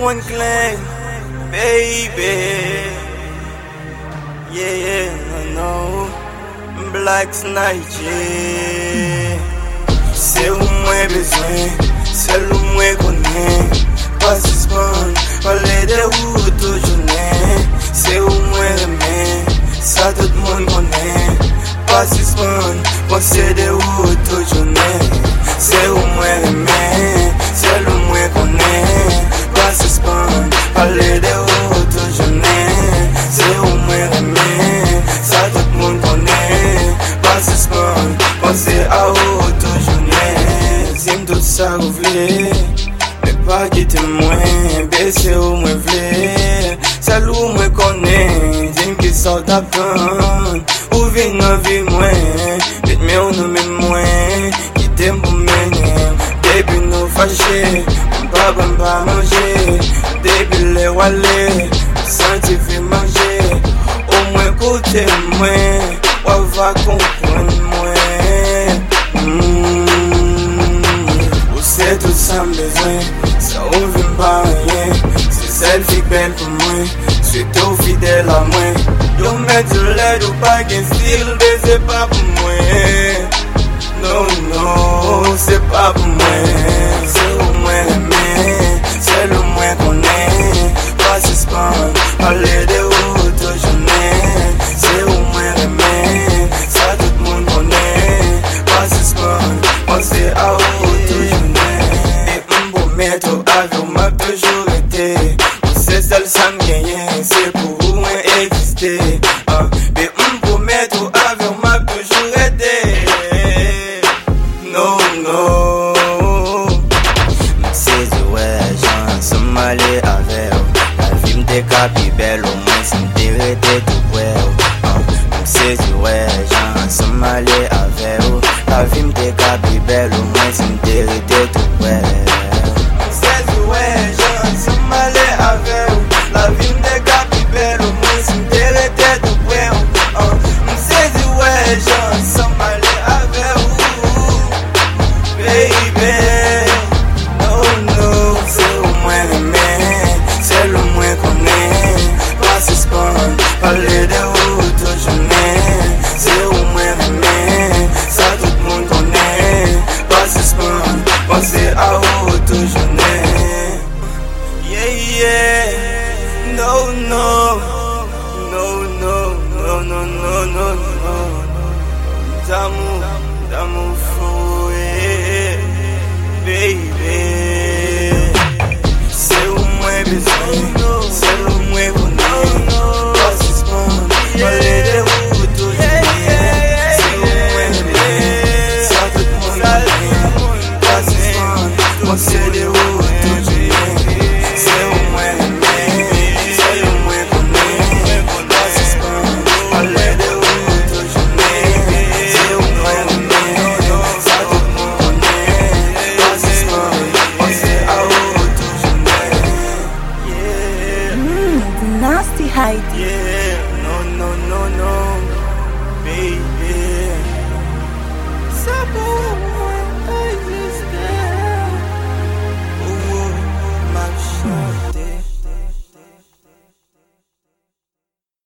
one claim, baby. Yeah, no, Black Snake. C'est où moi besoin, c'est où moi connais. Pas suspend, parler de où tout journée. C'est où moi aimé, ça tout le monde connaît. Pas suspend, penser de où tout journée. C'est où moi aimé, c'est où moi connais. Pas suspend, parler de où tout journée. C'est où moi aimé, ça tout le monde connaît. Pas suspend, penser à où tout journée. Zim tout ça vous voulez. Pas quitter moi, baisser où moi v'lais. Celle où moi connais, dis-moi qui sort d'attendre. Où vient la vie moi, dites-moi où nous même moi. Quitter pour mener, depuis nous fâcher. Pas manger, depuis les wallet. Sentir fait manger, au moins côté moi. On va comprendre moi. C'est tout ça besoin, ça ouvre pas rien. C'est celle qui belle pour moi, suis trop fidèle à moi. Yo mets du lait ou pas qu'un style, mais c'est pas pour moi. Non, non, c'est pas pour moi. C'est au moins aimé, c'est le moins qu'on est. Pas suspendre, parler de où toute journée. C'est au moins aimé, ça tout le monde connaît. Pas suspendre, penser à où toute journée. Métro avion m'a toujours été. C'est seul ça me gagne, c'est pour vous exister. Mais pour métro avion m'a toujours été. Non, non. C'est du ouais, j'en suis allé avec. La vie me décapi belle, au moins c'est me dérété tout ouais. C'est du ouais, j'en suis allé avec. La vie me décapi belle, au moins c'est me dérété tout ouais. La vie me décapi belle, au moins c'est me dérété tout ouais. C'est du ouais, j'en suis allé avec vous, baby. No, no, c'est au moins aimé, c'est le moins qu'on est. Pas suspendre, parler de où toute journée. C'est au moins aimé, ça tout le monde connaît. Pas suspendre, penser à où toute journée. Yeah, yeah. No, no, no, no, no, no, no, no, no. D'amour fouet, baby. C'est où moi besoin, c'est où moi connais. Pas suspendre, parler de où tout journée. C'est où moi aimé, ça tout le monde connaît. Pas suspendre, penser de où tout journée. C'est où moi aimé, c'est où moi connais. Pas suspendre, parler de où tout journée. C'est où moi aimé, ça tout le monde connaît. Pas suspendre, penser à où tout journée. Yeah, Nasty Heidi. yeah, no, no, no, no, baby.